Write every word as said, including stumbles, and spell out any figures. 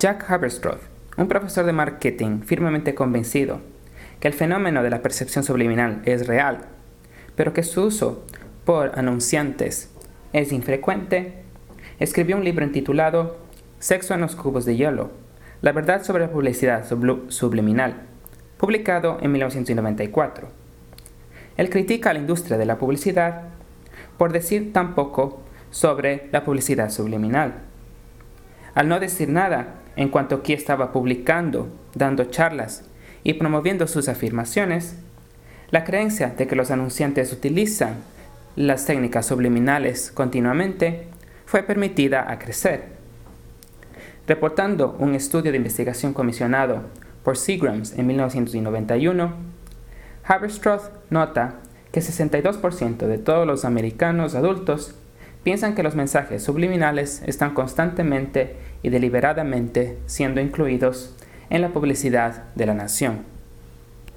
Jack Haberstroth, un profesor de marketing firmemente convencido que el fenómeno de la percepción subliminal es real, pero que su uso por anunciantes es infrecuente, escribió un libro intitulado Sexo en los cubos de hielo, la verdad sobre la publicidad subliminal, publicado en mil novecientos noventa y cuatro. Él critica a la industria de la publicidad por decir tan poco sobre la publicidad subliminal. Al no decir nada en cuanto a quién estaba publicando, dando charlas y promoviendo sus afirmaciones, la creencia de que los anunciantes utilizan las técnicas subliminales continuamente fue permitida a crecer. Reportando un estudio de investigación comisionado por Seagrams en mil novecientos noventa y uno, Haberstroth nota que sesenta y dos por ciento de todos los americanos adultos piensan que los mensajes subliminales están constantemente y deliberadamente siendo incluidos en la publicidad de la nación.